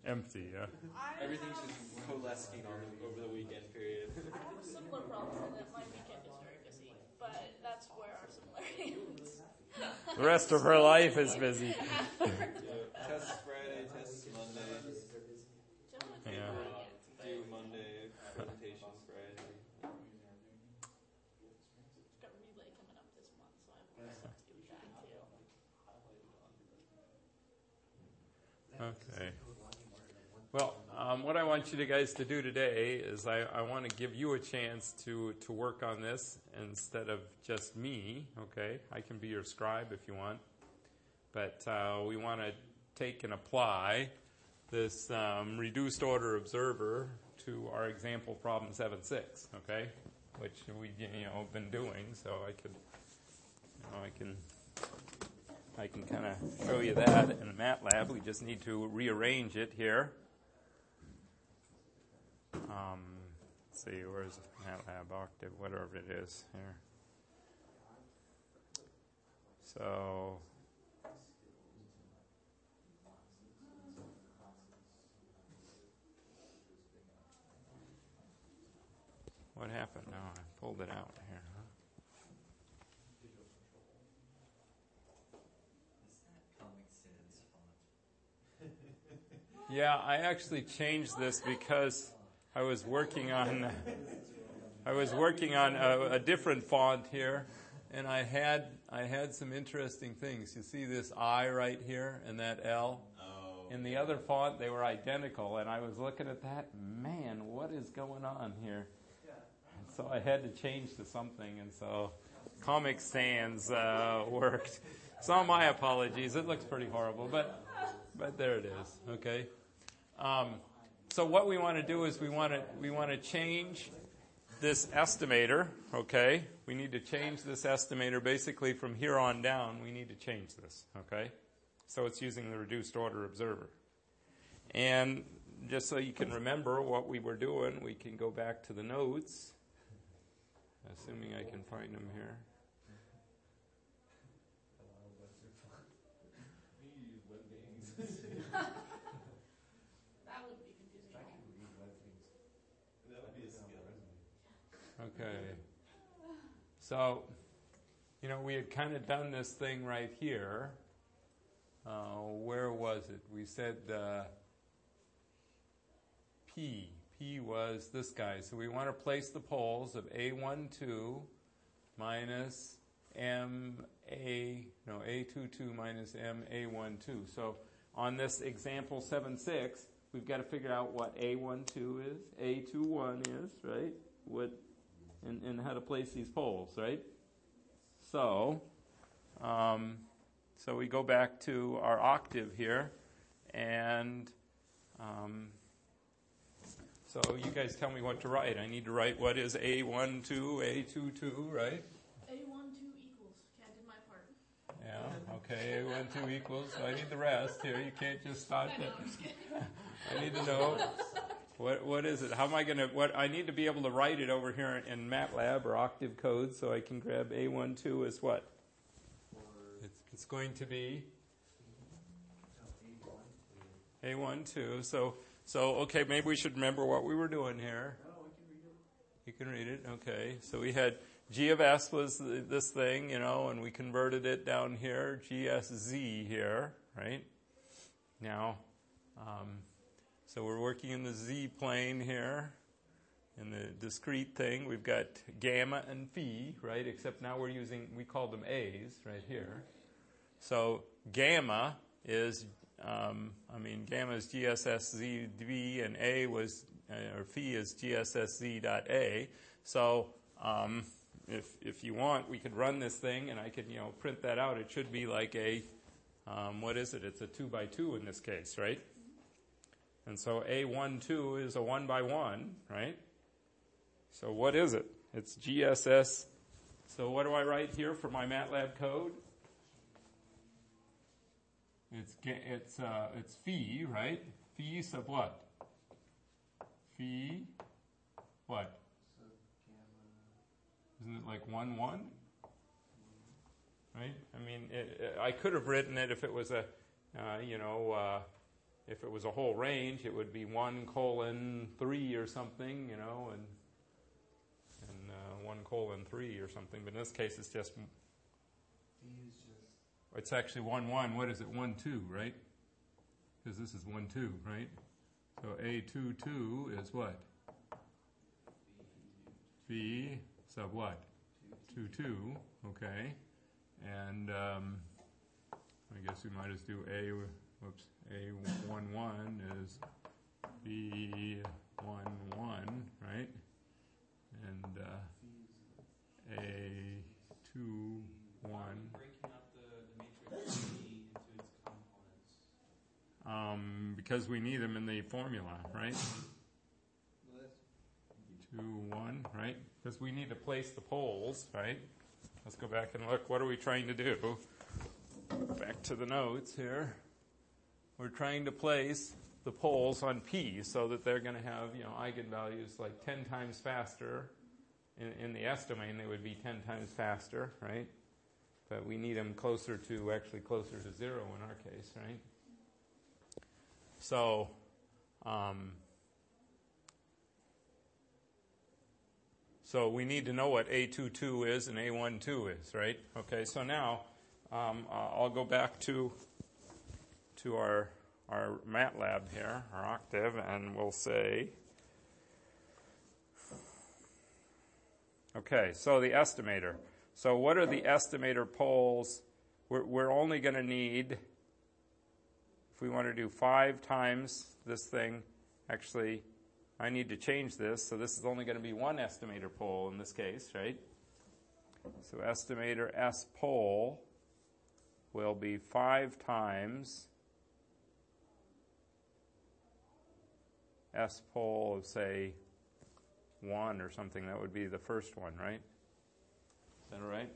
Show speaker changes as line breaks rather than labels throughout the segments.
Empty, yeah.
Everything's just coalescing over the weekend period.
I have a similar problem in that my weekend is very busy, but that's where our similarity ends.
The rest of her life is busy.
Tests Friday, tests Monday.
Yeah.
Due Monday, presentations Friday.
Got relay coming up this month, so I have to do that too.
Okay. Well, what I want you guys to do today is I want to give you a chance to work on this instead of just me, okay? I can be your scribe if you want. But we want to take and apply this reduced order observer to our example problem 7.6, okay? Which we have been doing, so I can kind of show you that in MATLAB. We just need to rearrange it here. Let's see, where's MATLAB Octave, whatever it is here. So, what happened? No, I pulled it out here. Huh? Yeah, I actually changed this because I was working on a different font here, and I had some interesting things. You see this I right here and that L?
Oh.
In the other font, they were identical, and I was looking at that. Man, what is going on here? And so I had to change to something, and so Comic Sans worked. So my apologies. It looks pretty horrible, but there it is. Okay. So what we want to do is we want to change this estimator. Okay. We need to change this estimator basically from here on down. We need to change this. Okay. So it's using the reduced order observer. And just so you can remember what we were doing, we can go back to the notes, assuming I can find them here.
That would be confusing.
That would be a skill.
Okay. So, we had kind of done this thing right here. Where was it? We said P. P was this guy. So we want to place the poles of A12 minus A22 minus MA12. So on this example 7.6, we've got to figure out what A12 is, A21 is, right? And how to place these poles, right? So we go back to our octave here, and so you guys tell me what to write. I need to write what is A12, A22, right?
A12 equals. Okay, I did my part.
Yeah, okay, A12 equals. So I need the rest here. You can't just start it. I need to know what is it. How am I going to? I need to be able to write it over here in MATLAB or Octave code, so I can grab A12 as what? It's going to be A12. So okay, maybe we should remember what we were doing here. You can read it. Okay. So we had G of S was this thing, and we converted it down here, GSZ here, right? Now, so we're working in the Z plane here. In the discrete thing, we've got gamma and phi, right? Except now we call them A's right here. So gamma is, gamma is GSSZV, and A was, or phi is GSSZ dot A. So if you want, we could run this thing, and I could, print that out. It should be like a, what is it? It's a 2 by 2 in this case, right? And so A12 is a 1 by 1, right? So what is it? It's GSS. So what do I write here for my MATLAB code? It's phi, right? Phi sub what? Phi what? Isn't it like 1, 1? Right? I mean, I could have written it if it was a if it was a whole range, it would be 1:3 or something, and 1:3 or something. But in this case, it's just. It's actually 1:1. What is it? 1:2, right? Because this is 1:2, right? So A22 is what? V sub what? 2:2. Okay. And I guess we might just do A11 is B11, right? And A21.
Breaking up the matrix B into its components.
Because we need them in the formula, right? 2, 1, right? Because we need to place the poles, right? Let's go back and look. What are we trying to do? Back to the notes here. We're trying to place the poles on P so that they're going to have, eigenvalues like 10 times faster. In the S domain, they would be 10 times faster, right? But we need them closer to 0 in our case, right? So, so we need to know what A22 is and A12 is, right? Okay, so now I'll go back to our MATLAB here, our Octave, and we'll say, okay, so the estimator. So what are the estimator poles? We're only going to need, if we want to do 5 times this thing, actually, I need to change this, so this is only going to be one estimator pole in this case, right? So estimator S pole will be 5 times S pole of, say, 1 or something. That would be the first one, right? Is that all right?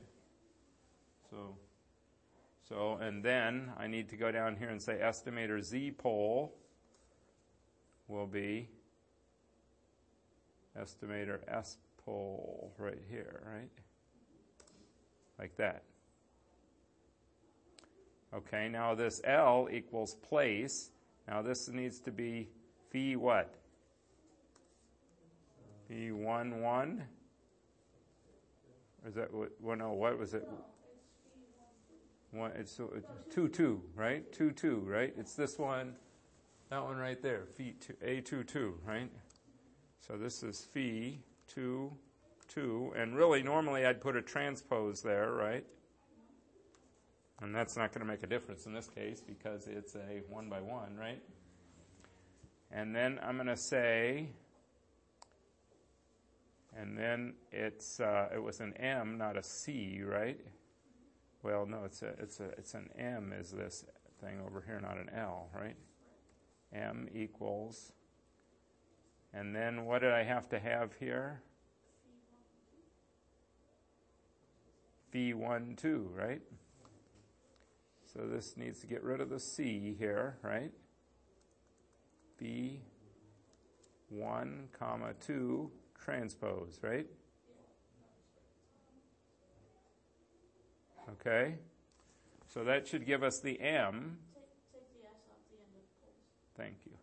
So, and then I need to go down here and say estimator Z pole will be estimator S pole right here, right? Like that. Okay, now this L equals place. Now this needs to be phi what? Phi 1, 1? Or is that what? Well, no, what was it? It's 2, 2, right? 2, 2, right? It's this one, that one right there, phi A2, 2, right? So this is phi 2, 2, and really normally I'd put a transpose there, right? And that's not going to make a difference in this case because it's a 1 by 1, right? And then I'm going to say, and then it was an M, not a C, right? Well, no, it's an M is this thing over here, not an L, right? M equals, and then what did I have to have here? Phi 1, 2, right? So this needs to get rid of the C here, right? Phi 1, 2 transpose, right? Okay, so that should give us the M.
Take the S off the end of the poles.
Thank you.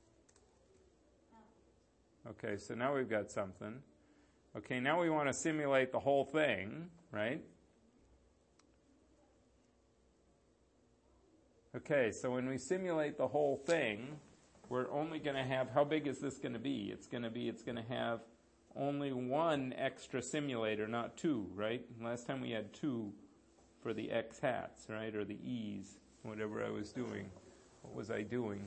Okay, so now we've got something. Okay, now we want to simulate the whole thing, right? Okay, so when we simulate the whole thing, we're only going to have, how big is this going to be? It's going to have only one extra simulator, not 2, right? Last time we had 2 for the X hats, right? Or the E's, whatever I was doing. What was I doing?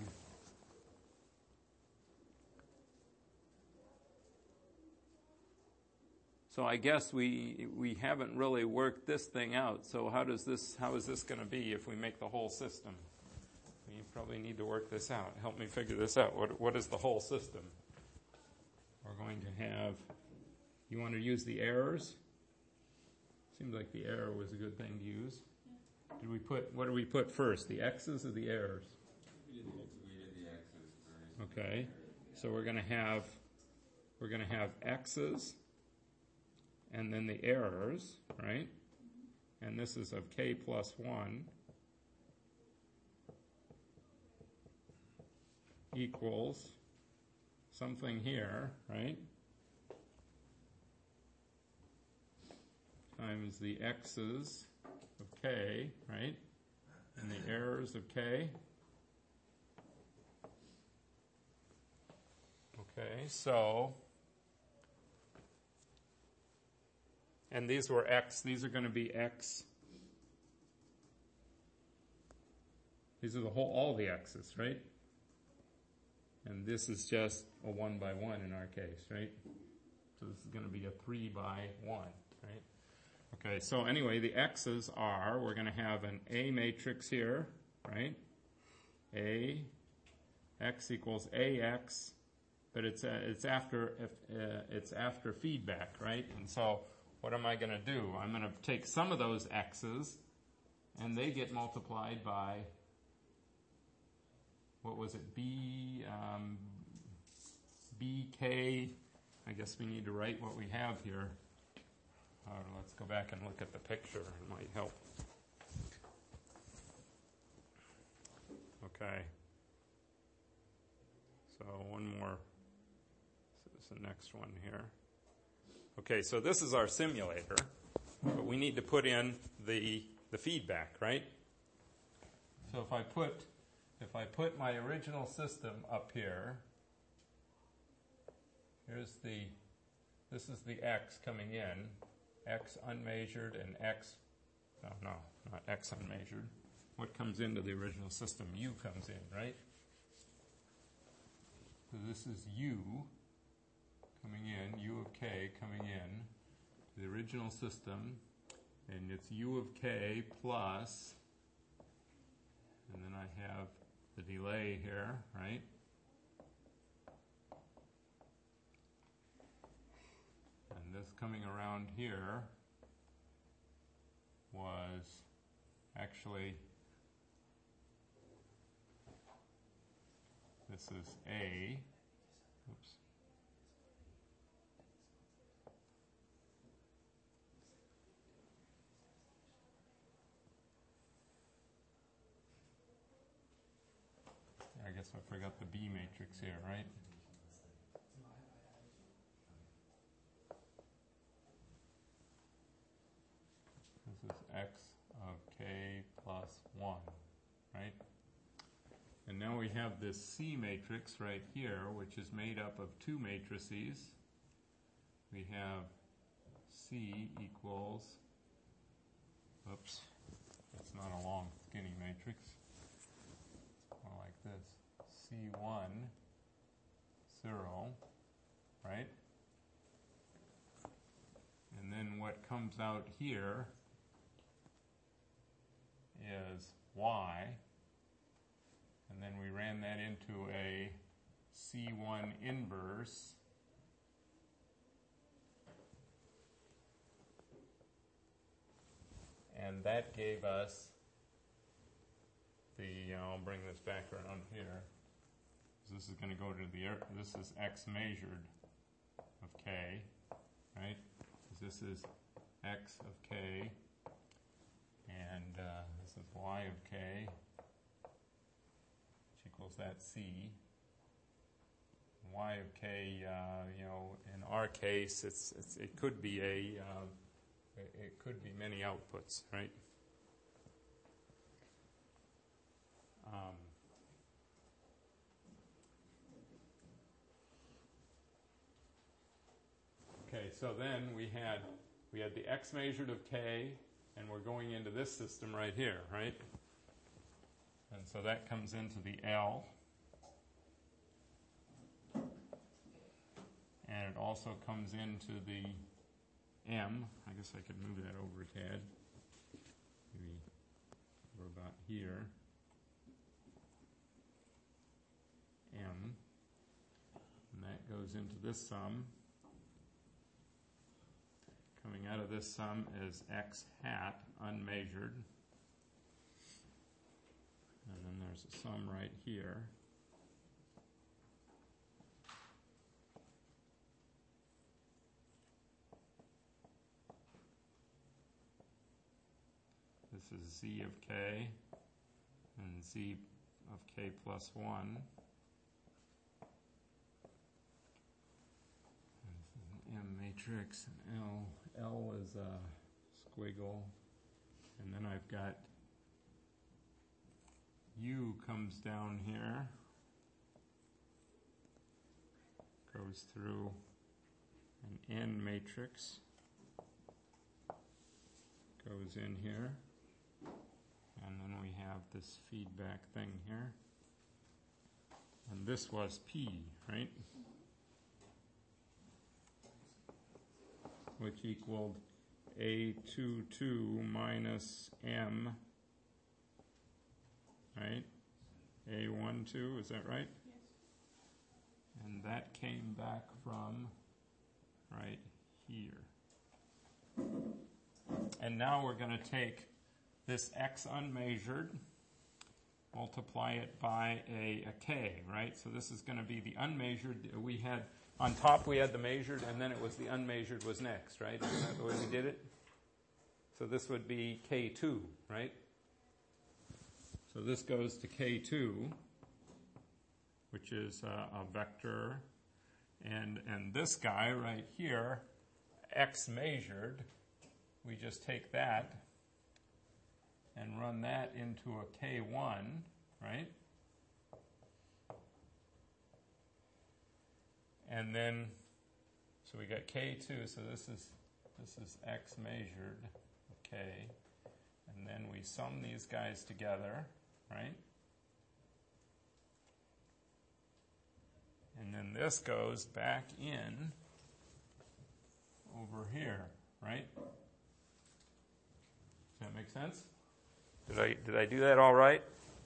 So I guess we haven't really worked this thing out. So how is this going to be if we make the whole system? We probably need to work this out. Help me figure this out. What is the whole system? We're going to have, you want to use the errors? Seems like the error was a good thing to use. What did we put first? The X's or the errors?
We did the X's first.
Okay. So we're going to have X's and then the errors, right? And this is of k plus 1. equals something here, right? Times the x's of k, right? And the errors of k. Okay, so, and these were x, these are going to be x. These are all the x's, right? And this is just a 1 by 1 in our case, right? So this is going to be a 3 by 1, right? Okay, so anyway, the x's are, we're going to have an A matrix here, right? A, x equals AX, but it's after feedback, right? And so what am I going to do? I'm going to take some of those x's, and they get multiplied by, what was it, BK. I guess we need to write what we have here. Let's go back and look at the picture. It might help. Okay. So one more. This is the next one here. Okay, so this is our simulator, but we need to put in the feedback, right? So if I put my original system up here, this is the x coming in, x unmeasured and x, no, not x unmeasured. What comes into the original system? U comes in, right? So this is U coming in, U of k coming in to the original system, and it's U of k plus, and then I have the delay here, right? And this coming around here was actually, this is A, oops. I guess I forgot the B matrix here, right? This is x of k plus 1, right? And now we have this C matrix right here, which is made up of two matrices. We have C equals, oops, that's not a long, skinny matrix. It's more like this. C1, 0, right? And then what comes out here is Y, and then we ran that into a C1 inverse, and that gave us the, I'll bring this back around here. This is going to go to this is x measured of k, right? This is x of k, and this is y of k, which equals that c. Y of k, in our case, it could be it could be many outputs, right? Okay, so then we had the x measured of k, and we're going into this system right here, right? And so that comes into the L. And it also comes into the M. I guess I could move that over a tad. Maybe we're about here. M. And that goes into this sum. Coming out of this sum is x hat, unmeasured. And then there's a sum right here. This is z of k and z of k plus 1. matrix, L. L is a squiggle. And then I've got U comes down here, goes through an N matrix, goes in here, and then we have this feedback thing here. And this was P, right? Which equaled A22 minus M, right? A12, is that right?
Yes.
And that came back from right here. And now we're going to take this X unmeasured, multiply it by a K, right? So this is going to be the unmeasured. We had, on top we had the measured, and then it was the unmeasured was next, right? Isn't that the way we did it? So this would be K2, right? So this goes to K2, which is a vector. And this guy right here, X measured, we just take that and run that into a K1, right? And then, so we got K2, so this is X measured, okay. And then we sum these guys together, right? And then this goes back in over here, right? Does that make sense? Did I do that all right?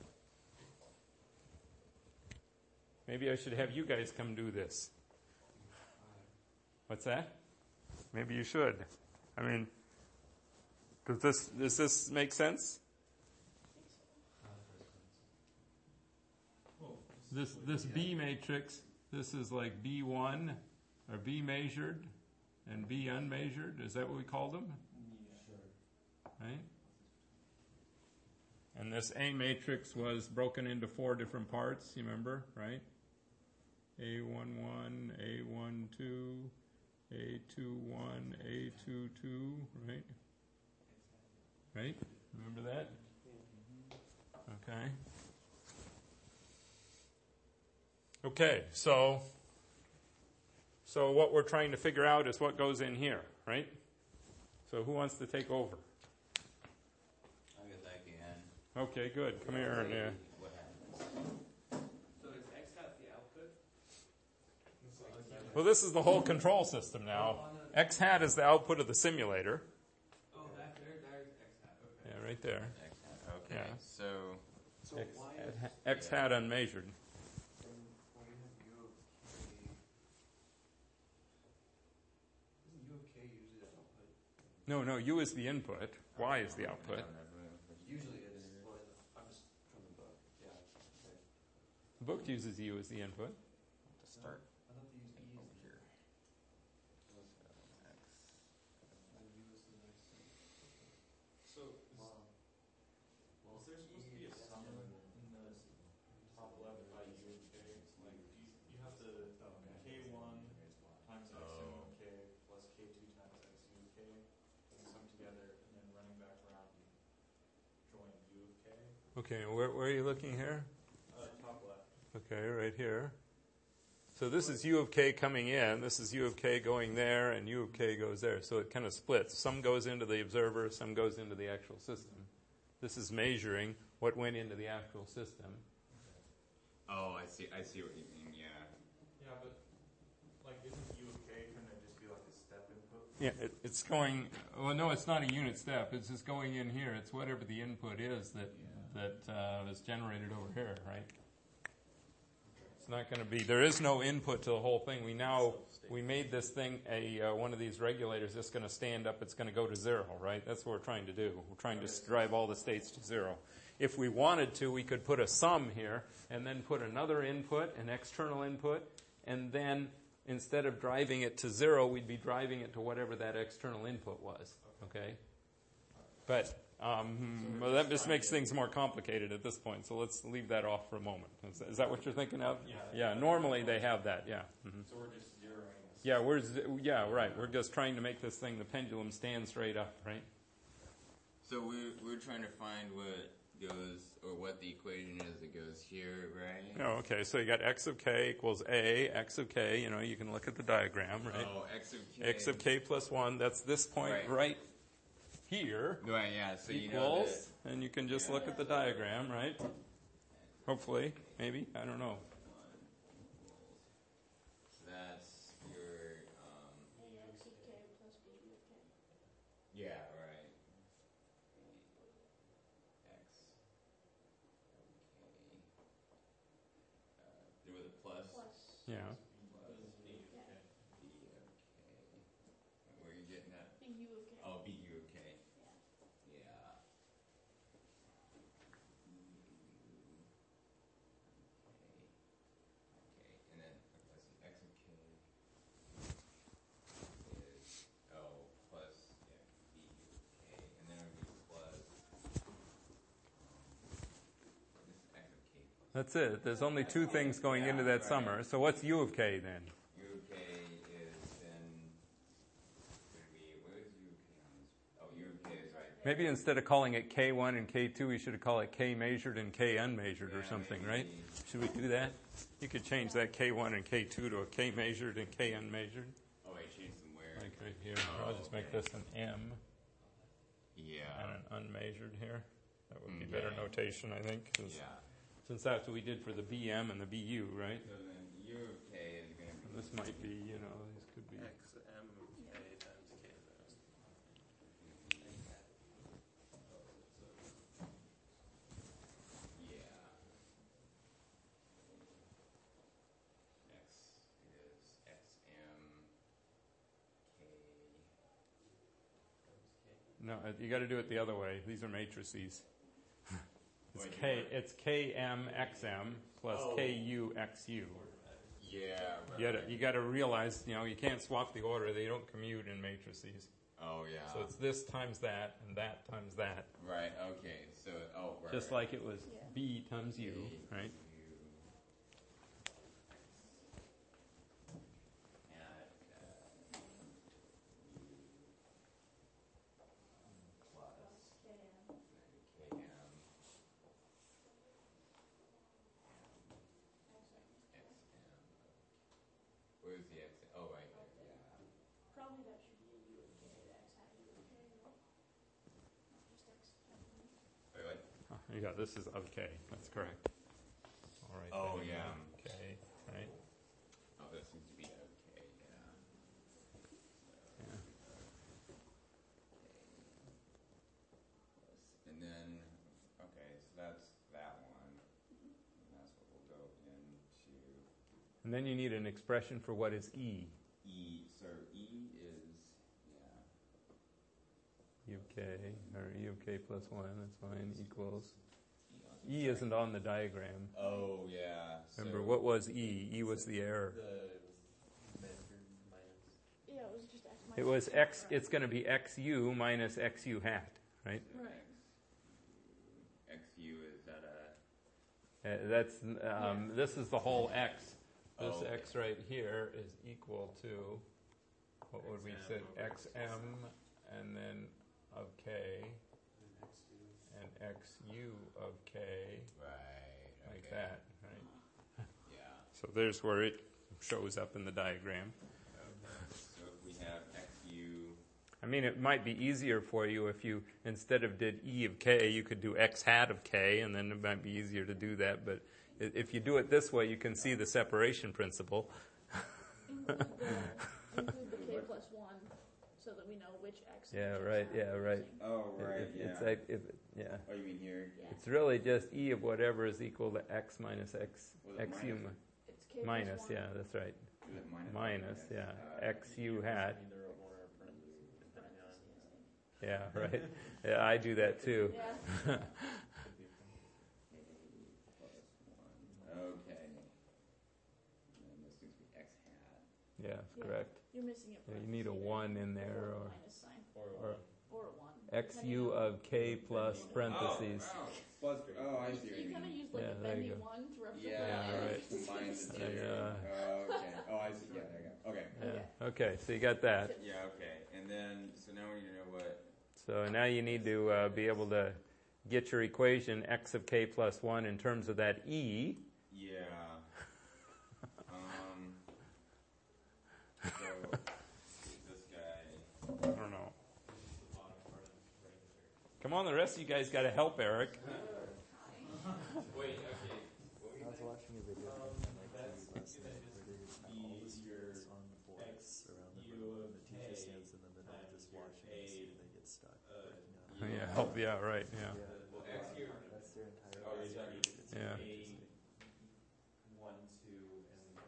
Maybe I should have you guys come do this. What's that? Maybe you should. I mean, does this make sense? This B matrix, this is like B1 or B measured and B unmeasured. Is that what we call them? Yeah. Right? And this A matrix was broken into 4 different parts, you remember, right? A11, A12, A21, A22, right? Right? Remember that? Okay. Okay, so what we're trying to figure out is what goes in here, right? So who wants to take over?
I'll get back again.
Okay, good. Come here. And,
What happens?
So is X hat the output?
well, this is the whole control system now. X hat is the output of the simulator.
Oh, there's X hat. Okay.
Yeah, right there.
X hat. Okay,
Yeah.
so
So
X,
why
X hat unmeasured.
why do you have U of K? Isn't U of K usually the output?
No, U is the input. Y is the output.
Usually it is. Well, I'm just from the book. Yeah. Okay.
The book uses U as the input.
To start
I thought they used E
over
as the
here.
and U is the next thing.
So,
Wow.
is there supposed to be a sum in the top left by U of K? Like, you have to K1 times X U of K plus K2 times X U of K, and sum together, and then running back around, you join U of K.
Okay, where are you looking here?
Top left.
Okay, right here. So this is U of K coming in, this is U of K going there, and U of K goes there. So it kind of splits. Some goes into the observer, some goes into the actual system. This is measuring what went into the actual system.
Oh, I see what you mean, yeah.
Yeah, but, like, isn't U of K going to just be like a step input?
Yeah, it's going, well, no, it's not a unit step. It's just going in here. It's whatever the input is that is generated over here, right? It's not going to be, there is no input to the whole thing. We made this thing one of these regulators that's going to stand up. It's going to go to 0, right? That's what we're trying to do. We're trying to drive all the states to 0. If we wanted to, we could put a sum here and then put another input, an external input, and then instead of driving it to 0, we'd be driving it to whatever that external input was, okay? But well, that just makes things more complicated at this point, so let's leave that off for a moment. Is that what you're thinking of?
Yeah.
Yeah, normally they have that, yeah. Mm-hmm.
So we're just zeroing a
Yeah, right. We're just trying to make this thing, the pendulum, stand straight up, right?
So we're trying to find what goes, or what the equation is that goes here, right?
Oh, okay. So you got x of k equals a, x of k, you can look at the diagram, right?
Oh, x of k.
X of k plus 1, that's this point right here.
Right, yeah, so you know
Equals, and you can just look at the diagram, right? Hopefully, maybe, I don't know.
So that's your,
Ax of k plus bu of k.
yeah, right. X. Okay. With a plus.
Plus.
Yeah.
This is B of
Yeah.
K.
B of k. Where are you getting that?
Bu of k.
Oh, B U of k.
Yeah.
Yeah. Okay, and then let's see, x of k is plus b of k, and then it would be plus this is x of k plus
That's it. There's only two things going into that summer. So what's u of k then?
u of k is then where is u of k on this? Oh, u of k is right there.
Maybe instead of calling it k1 and k2, we should call it k measured and k unmeasured or something, right? Should we do that? You could change that k1 and k2 to a k measured and k unmeasured.
Oh, I changed them where?
Like right here. I'll just make this an m
Yeah.
and an unmeasured here. That would be better notation, I think.
Yeah.
Since that's what we did for the bm and the bu, right?
So then u of k is going to be.
This might be, these could be.
X M of K times K then.
Yeah. X is XM K.
No, you got to do it the other way. These are matrices. It's
Wait,
k. It's kmxm plus kuxu.
Yeah. Right.
You got to realize, you can't swap the order. They don't commute in matrices.
Oh yeah.
So it's this times that and that times that.
Right. Okay. So right.
Just like it was
Yeah.
b times u,
B,
right?
U.
Plus km.
KM. Where's the X? Oh, right there. Yeah.
Probably that should be a u of k, x hat u of k, right? Not just x hat u.
Wait, what?
Yeah, this is of k. That's correct. All right.
Oh,
then,
yeah.
K, right?
Oh, that seems to be okay. Yeah.
Yeah.
And then, okay, so that's that one. And that's what we'll go into.
And then you need an expression for what is e.
E, so E is, yeah.
E of k, or e of k plus 1, that's fine, equals.
E
E isn't on the diagram.
Oh, yeah.
Remember, what was e? E was the error.
The measured minus.
Yeah, it was just x minus.
It was
x,
x,
right?
it's going to be xu minus xu hat, right?
Right.
XU, is that a...
That's, this is the whole x. This
Oh, okay.
x right here is equal to, what would we say, xm, and then of k, and xu of k,
Right.
like
okay.
that, right?
Yeah.
So there's where it shows up in the diagram.
Okay. So if we have XU...
I mean, it might be easier for you if you, instead of did e of k, you could do x hat of k, and then it might be easier to do that. But if you do it this way, you can see the separation principle.
Include the k plus 1 so that we know which x. and
Yeah,
which
right,
x hat
yeah,
we're
right.
using.
Oh, right,
It's like, yeah.
Oh, you mean here?
Yeah.
It's really just e of whatever is equal to x minus x,
Was it
xu
minus?
It's k
minus,
plus 1.
yeah, that's right.
Is it minus?
Minus, yeah. Xu hat.
Either or parentheses, depending on.
Yeah, right. Yeah, I do that too.
Yeah.
Okay. And then this needs to be X hat.
Yeah,
Yeah.
correct.
You're missing it.
Yeah, you need a 1 in there, or
minus sign.
Or
Or-
Or a 1.
XU of K plus parentheses.
Oh, plus. Oh, I see
So
what
you
you
kind of
mean.
use like
Yeah,
a
there you
bendy
go.
1 to represent
Yeah,
Yeah, right.
Combines the two.
Yeah.
Oh, okay. Oh, I see. Yeah, there you go. Okay.
Yeah. Okay, so you got that.
Yeah, okay. And then, so now we need to know what.
So now you need to be able to get your equation x of k plus 1 in terms of that e.
Yeah. So, this guy.
I don't know. Come on, the rest of you guys got to help Eric.
Wait, okay. What were you
I was
saying?
watching a video
that's
last
gonna
night
just
where they just have
be
all the students
your
on the boards
X
around the
U
room,
of
and the teacher
K
stands in the middle
times
just
your
watching
A,
to see if they get stuck.
Yeah, help. Yeah, right. Yeah.
Well, X here.
That's their entire.
Oh, you're talking-
It's
Yeah.
really interesting.
1, 2, and A.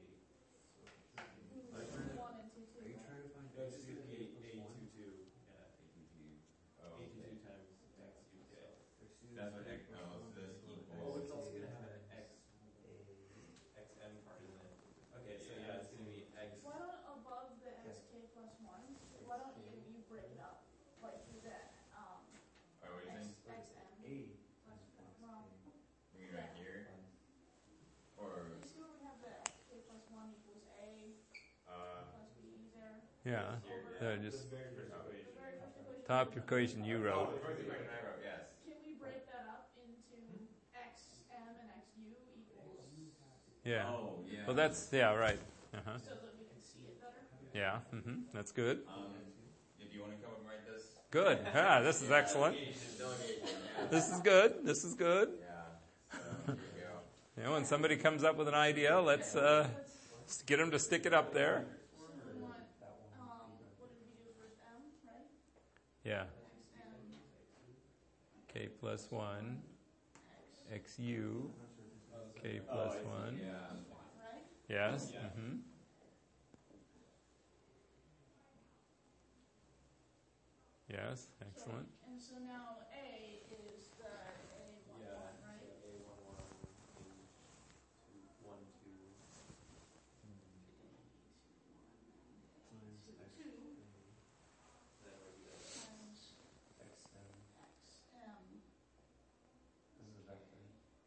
1 and 2, 2.
Are you trying to find
No,
X
just
U
do
of K
A,
plus
A
1?
2, 2. Yeah.
Oh,
A 2,
okay.
2 times X U K.
That's what X. Oh, so this
Oh,
equals.
it's also gonna have an X
A
XM part in it. Okay, so yeah, it's gonna be X.
Why don't above the xk plus 1, why don't you break it up? Like do that
Oh, what do you think?
xm
A.
plus 1. Well,
You mean right here? Or,
you see where we have the xk plus 1 equals a plus b there?
Yeah.
here,
Yeah,
This
just
very first
The
equation.
very first equation.
top equation you
oh,
wrote.
the first equation I wrote, yes.
Can we break that up into xm and xu equals
Yeah.
Oh, yeah.
Well, that's, yeah, right. Uh-huh.
so that we can see it better?
Yeah. Mm-hmm. That's good.
If you want to come and write this.
Good. Ah, this is excellent.
Delegation, yeah.
This is good. This is good.
Yeah. So, here we go.
You know, when somebody comes up with an idea, let's get them to stick it up there.
So we want, what did we do first, m, right?
Yeah.
xm,
K plus 1, xu, k plus 1.
Yeah.
right?
Yes. Mm-hmm. Yes. Excellent.
And so now a is the a1,
Yeah,
right?
so A 1 1, A 2 1 2.
times X
2
Then we're good.
times
XM.
xm.
This is a vector.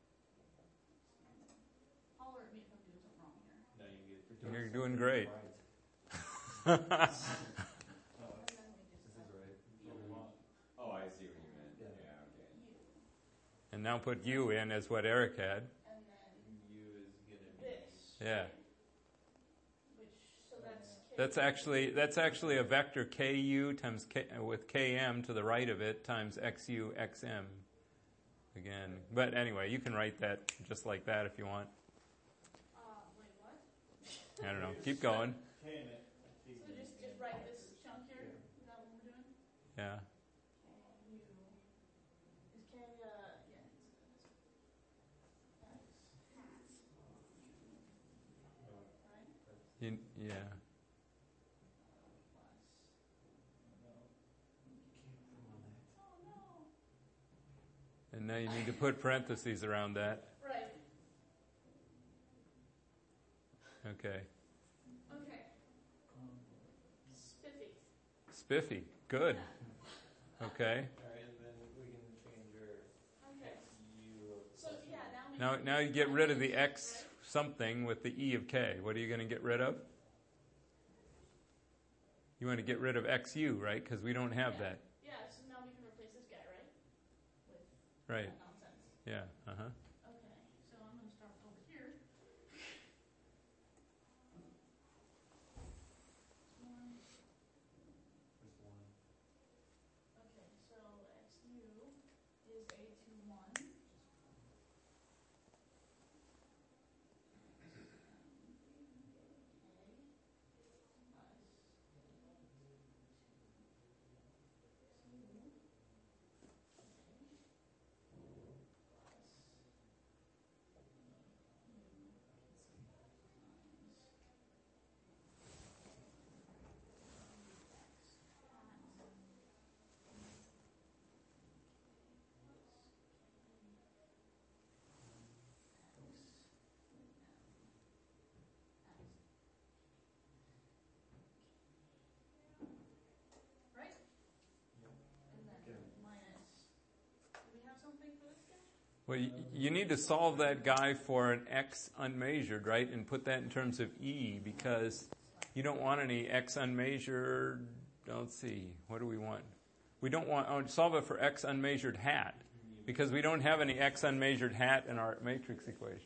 Holler at me if I'm doing something wrong here.
No, you get.
You're doing great.
And then we just
This is right.
Oh, I see what you meant.
Yeah.
Yeah, okay.
u,
And now put u in as what Eric had.
and then
U is gonna be.
this.
Yeah.
Which, so that's k.
That's actually a vector ku times k with km to the right of it times xu xm. Again, but anyway, you can write that just like that if you want.
Wait, what?
I don't know. Keep going.
K in it.
So just write this chunk here? Is that what we're doing?
Yeah.
U. Is k, yeah, it's x hat. Right?
Yeah.
Oh, no.
And now you need to put parentheses around that.
Right.
Okay.
Okay. Spiffy.
Spiffy. Good. Okay.
Alright, and then we can change your
Okay.
XU of.
So yeah, now we
Now you get rid of the x something with the e of k. What are you going to get rid of? You want to get rid of xu, right? Because we don't have that.
Yeah, so now we can replace this guy, right? With
Right.
that nonsense.
Yeah. Uh-huh.
Okay, so I'm going to start over here. One.
There's one.
Okay, so xu is a21.
Well, you need to solve that guy for an x unmeasured, right? And put that in terms of e, because you don't want any x unmeasured. Let's see, what do we want? We don't want, solve it for x unmeasured hat, because we don't have any x unmeasured hat in our matrix equation.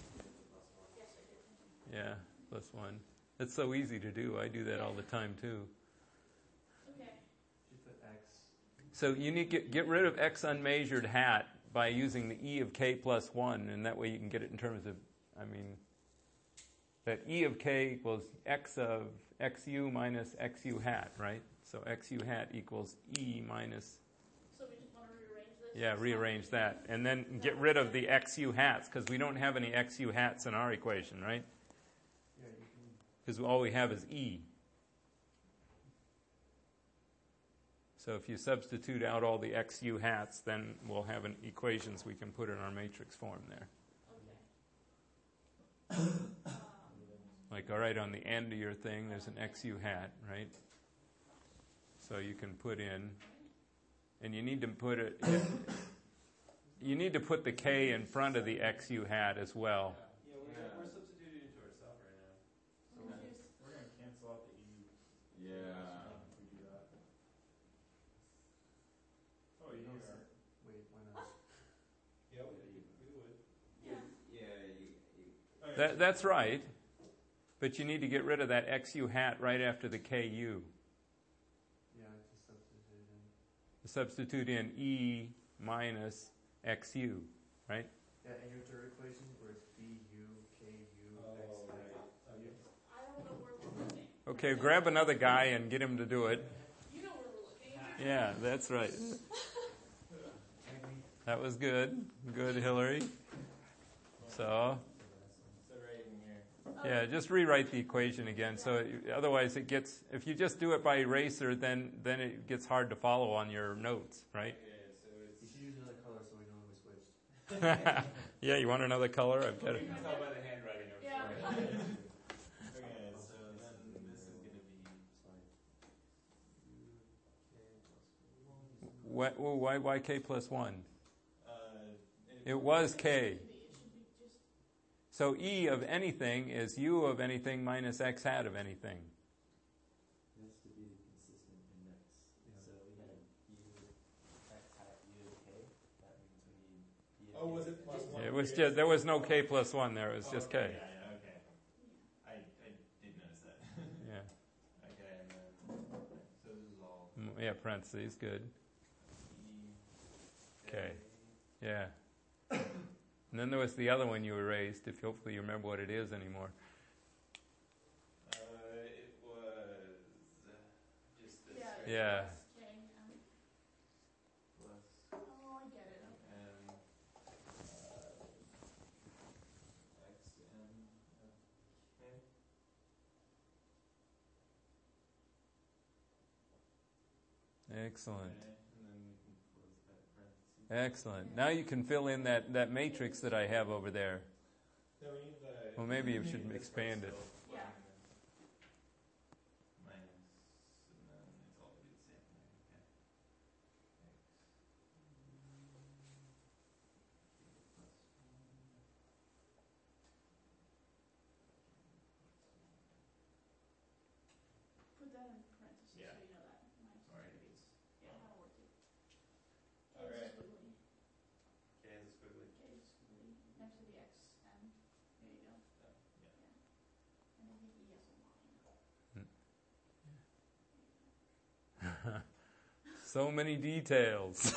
Yeah, plus 1. It's so easy to do. I do that all the time too.
Okay.
You put X.
So you need to get rid of x unmeasured hat by using the e of k plus 1, and that way you can get it in terms of, that e of k equals x of xu minus xu hat, right? So xu hat equals e minus,
So we just want to rearrange this?
yeah, rearrange that. And then get rid of the xu hats, because we don't have any xu hats in our equation, right?
Yeah, you can.
Because all we have is e. So if you substitute out all the xu hats, then we'll have equations we can put in our matrix form there.
Okay.
Like, all right, on the end of your thing, there's an xu hat, right? So you can put in, and you need to put it, you need to put the k in front of the xu hat as well.
Yeah, we're substituting into ourselves right now. So we're going to cancel out the E.
Yeah.
If we do that. Oh, you don't start.
Wait, why not?
Yeah, we would.
Yeah.
That's right, but you need to get rid of that xu hat right after the ku.
Yeah, I just substituted in.
Substitute in e minus xu, right?
Yeah, and your third equation where it's BU, KU, X,
right.
I don't know where we're looking.
Okay, grab another guy and get him to do it.
You know where we're looking.
Yeah, that's right. That was good. Good, Hillary. So,
So right in here.
yeah, just rewrite the equation again. So otherwise it gets, if you just do it by eraser, then it gets hard to follow on your notes, right?
Okay, so it's.
You should use another color so we know we switched.
Yeah, you want another color? I've got it.
You can tell by the handwriting.
Yeah.
Okay, so then this is going to be.
Why k plus 1?
Uh,
It was k.
It should be just.
So e of anything is u of anything minus x hat of anything.
It has to be consistent index.
So we had U X hat U of K. That means we need.
Oh, was it plus 1?
It was just, there was no k plus 1 there. It was just k.
Yeah, okay. I did notice that.
Yeah.
Okay, and then. So this is all.
Yeah, parentheses, good.
E.
Okay. Yeah. And then there was the other one you erased, if hopefully you remember what it is anymore.
It was just this.
Yeah.
right?
Yeah.
Plus
Oh, I get it.
and XM of K.
Excellent.
Okay, and then we can close that parenthesis.
Excellent. Now you can fill in that matrix that I have over there.
No, we need the.
Well, maybe you
we
should
need this
expand
part
it.
still.
Yeah.
Minus, and then it's all going to be the same thing. Okay.
Put that in parentheses
Yeah.
so you know that. Nice.
Alright.
Yeah, that'll work too.
Alright.
Squiggly.
K is a squiggly.
K is squiggly. Next to the X M. There you go.
Yeah.
And I think E has a line.
So many details.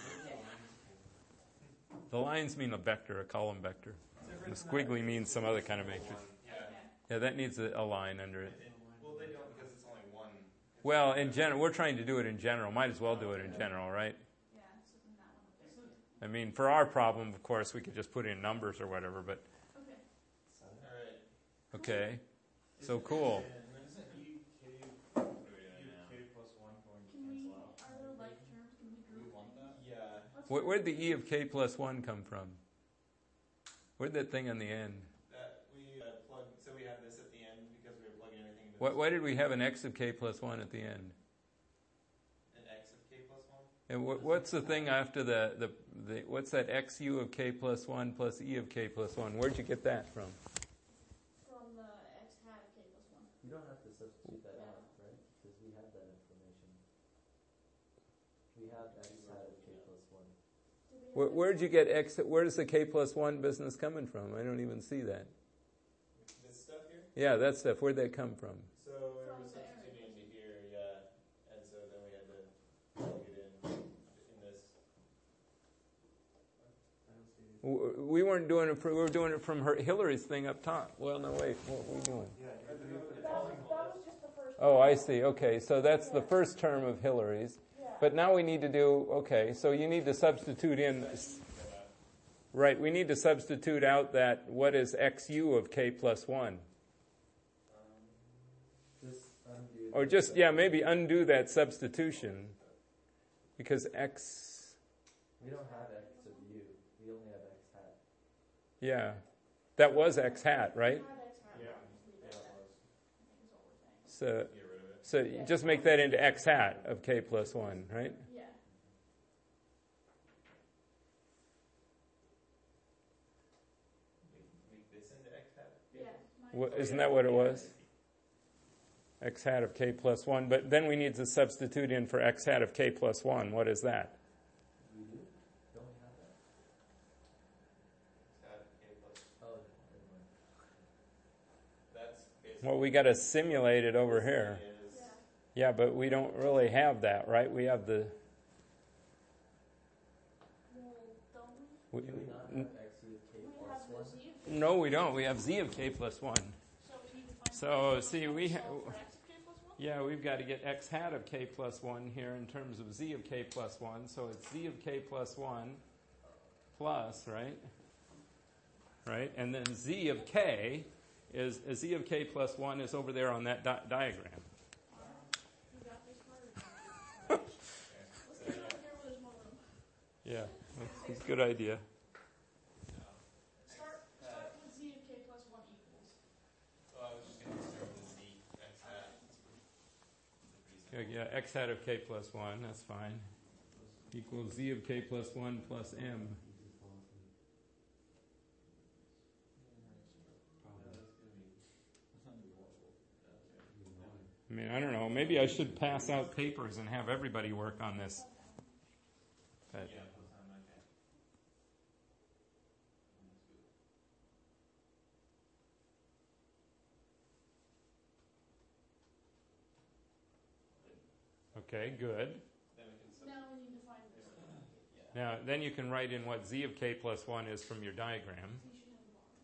The lines mean a vector, a column vector. The squiggly means some other kind of matrix.
Yeah.
Okay.
Yeah, that needs a line under it.
Well, they don't because it's only one.
Well, in general, we're trying to do it in general. Might as well do it in general, right?
Yeah, so then that one will be.
I mean, for our problem, of course, we could just put in numbers or whatever, but
Okay.
Alright.
okay. So cool.
And then isn't E K,
What are we doing
U
now?
K plus 1 going to
Can we,
cancel out?
are there like terms, can we
Do we
group?
want that?
Yeah.
Let's
Where'd the e of k plus 1 come from? Where'd that thing on the end?
That we plug. So we have this at the end because we were plugging everything into
Why did we have an x of k plus 1 at the end?
an X of K plus 1.
And what's the thing after the what's that XU of K plus 1 plus E of K plus 1? Where'd you get that from?
From the x hat of k plus 1.
You don't have to substitute that out, right? Because we have that information. We have x hat of k plus 1.
Where'd you get X? Where's the K plus 1 business coming from? I don't even see that.
This stuff here?
Yeah, that stuff. Where'd that come from?
So we were substituting into here, yeah. And so then we had to plug it in this.
We weren't doing it. We were doing it from Hillary's thing up top. Well, no, wait. What were we doing?
That was just the first.
Oh, I see. Okay, so that's the first term of Hillary's. But now we need to do, okay, so you need to substitute in, right, we need to substitute out that, what is XU of K plus 1?
Just undo.
Or just, yeah, maybe undo that substitution. Because X,
We don't have x of u. We only have x hat.
yeah, that was X hat, right?
Yeah. Yeah, it was.
So,
Get rid of it.
so you just make that into X hat of K plus 1, right?
Yeah.
Make this into x hat?
Yeah.
Isn't that what it was? X hat of K plus 1. But then we need to substitute in for X hat of K plus 1. What is that?
We do? Don't we have that?
X hat k plus.
Oh, never mind.
That's basically.
Well, we got to simulate it over here.
Is,
Yeah, but we don't really have that, right? We have the...
Well, don't we?
Do we not have x u of k
We
plus
have
1?
the z of k.
No, we don't. We have Z of K plus 1.
So we need to find
So,
x
see,
plus
we
1,
ha-
solve for x of k plus 1?
Yeah, we've got to get X hat of K plus 1 here in terms of Z of K plus 1. So it's Z of K plus 1 plus, right? Right? And then Z of K is Z of K plus 1 is over there on that diagram.
You got this part. Let's get over here where there's more room.
Yeah, that's a good idea.
Start with z of k plus 1 equals.
oh, I was just going to start with the z, x hat.
Yeah, X hat of K plus 1, that's fine. Equals Z of K plus 1 plus M. I mean, I don't know. Maybe I should pass out papers and have everybody work on this. But
Yeah.
okay, good.
Then we can
Now we need to find this.
Now, then you can write in what Z of K plus 1 is from your diagram.
Z should have the bottom.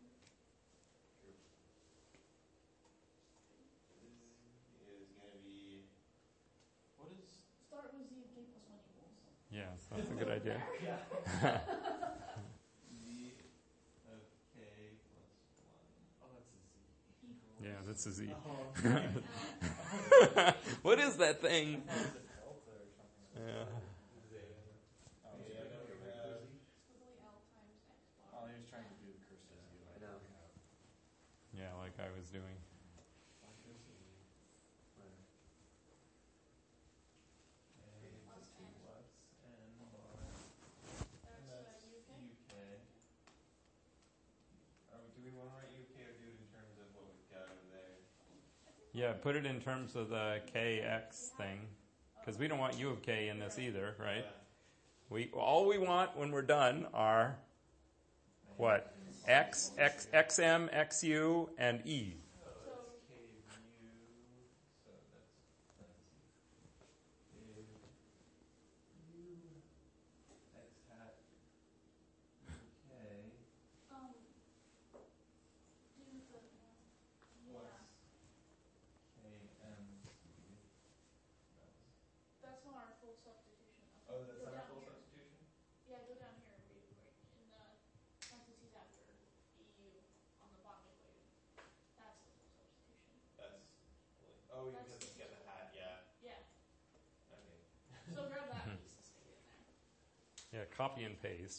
is going to be. What is.
Start with z of k plus 1 equals.
Yes, that's a good idea.
Z of k plus 1. Oh, that's a z.
Equals.
Yeah, that's a Z.
L.
What is that thing?
Delta or something.
Yeah.
Oh, yeah, I know we have.
Squiggly L times x bar.
Oh, he was trying to do the cursive z.
I know.
Yeah, like I was doing.
Plus n.
Plus n bar. And
That's
that's
UK.
UK. Do we want to write UK or do it in terms of what we've got over there?
Yeah, put it in terms of the KX thing. Because we don't want U of K in this either, right? All we want when we're done are what? X, XM, XU, and E.
So that's K of U. So that's K U X hat UK
Do the,
plus
yeah,
KM.
that's not our full substitution.
Oh, that's
Go
not
down
a full
here.
substitution?
Yeah, go down here and read it quick. In the parentheses after EU on the bottom equation. That's the full substitution.
That's oh,
That's
because
the
it's got the hat, yeah.
Yeah.
Okay.
So grab that piece and stick it in there.
Yeah, copy and paste.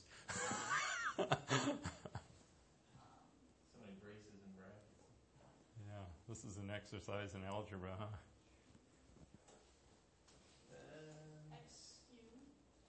So many braces and brackets.
Yeah, this is an exercise in algebra, huh?
Then
XU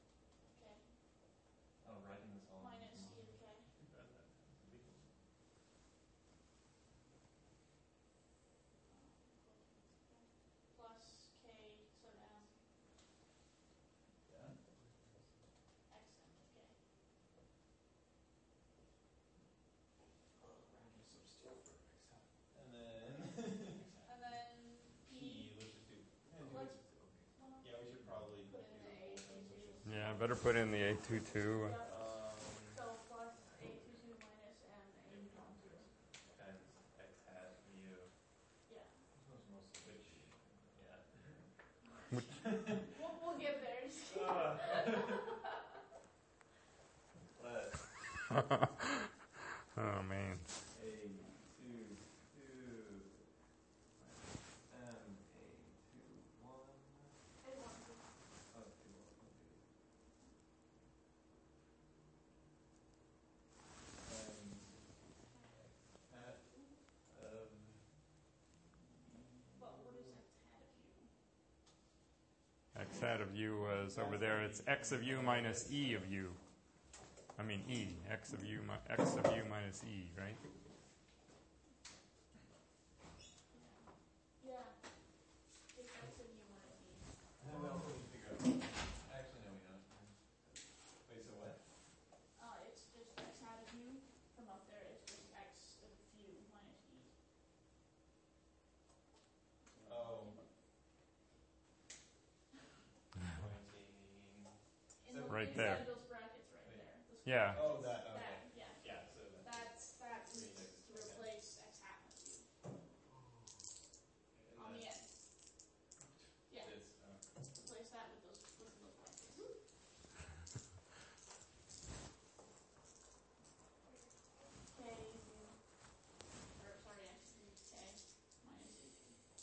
Yeah, better put in the A22.
So plus A22 minus M A12.
times x hat mu,
Yeah.
which,
We'll get there.
let
Oh, man.
A22 M A21. Oh, 2 1. Hat of
But what is x hat of u?
X hat of u was over there. It's x of u minus e of u. I mean e. X of u minus e, right?
Yeah. It's x of u minus e.
And we also need to figure out. Actually, no, we don't. Wait, so what?
It's just x hat of u. From up there, it's just x of u minus e.
Oh.
Right there.
Inside those brackets right there. Those
Yeah.
Oh, that, okay.
That, yeah.
Yeah, so that.
That needs to replace x hat with u. On the end. Yeah.
It's,
Replace that with those brackets. K u, or sorry, x u k minus u.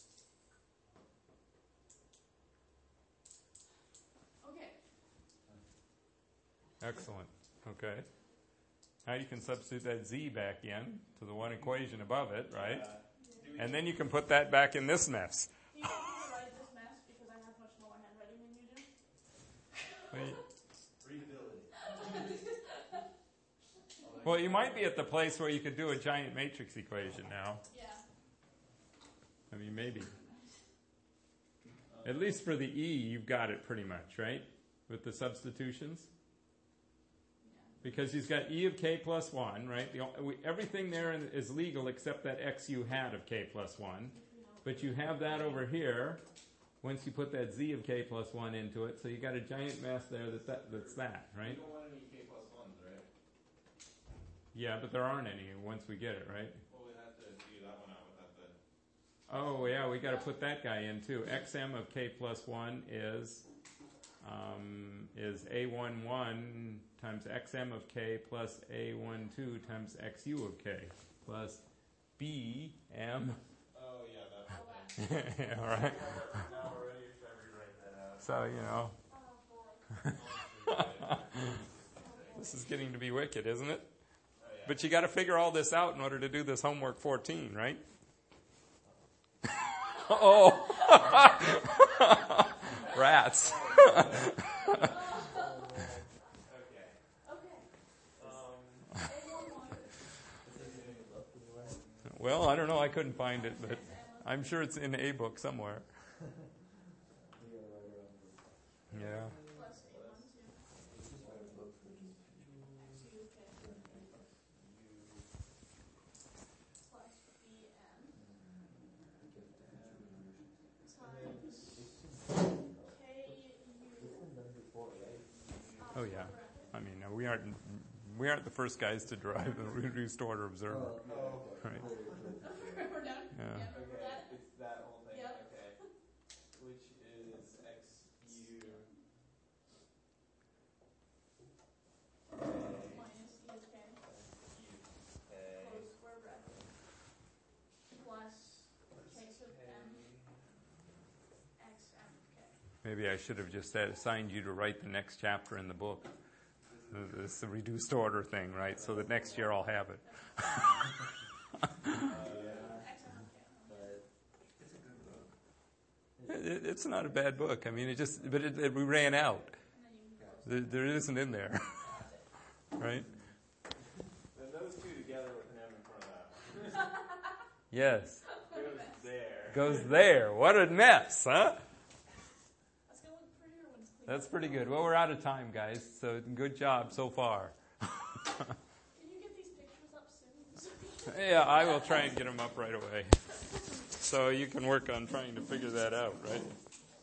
Okay.
Excellent. Okay. Now you can substitute that z back in to the one equation above it, right? And then you can put that back in this mess.
Do you want me to write this mess because I have much lower handwriting than you do?
Well, you might be at the place where you could do a giant matrix equation now.
Yeah.
I mean, maybe. At least for the E, you've got it pretty much, right? With the substitutions. Because he's got e of k plus 1, right? Everything there is legal except that x u hat of k plus 1. But you have that over here once you put that z of k plus 1 into it. So you got a giant mess there that's that,
We
right?
don't want any k plus 1s, right?
Yeah, but there aren't any once we get it, right?
Well, we have to figure that one out without the.
Oh, yeah, we got to put that guy in too. xm of k plus 1 is a11 times xm of k plus a12 times xu of k plus bm.
Oh, yeah, that's
All right.
Now we're ready to rewrite that out.
So, this is getting to be wicked, isn't it?
Oh, yeah.
But you got to figure all this out in order to do this homework 14, right? Oh, rats.
Okay.
Well, I don't know. I couldn't find it, but I'm sure it's in a book somewhere. Yeah.
Plus
Oh yeah. I mean, we aren't the first guys to derive the reduced order observer, right?
We're done?
Yeah.
Okay, it's that whole thing.
Yep.
Okay. Which is xu
Minus e of k.
k
Close square bracket. Plus k sub m x m of k.
Maybe I should have just assigned you to write the next chapter in the book. This the reduced order thing, right? So that next year I'll have it.
X m of k.
It's not a bad book. I mean, we ran out. There isn't in there, right?
Then those two together with an m in front of that
Yes,
goes there.
goes there. What a mess, huh?
That's going to look prettier when it's clean.
That's pretty good. Well, we're out of time, guys. So good job so far.
Can you get these pictures up soon?
Yeah, I will try and get them up right away. So you can work on trying to figure that out, right?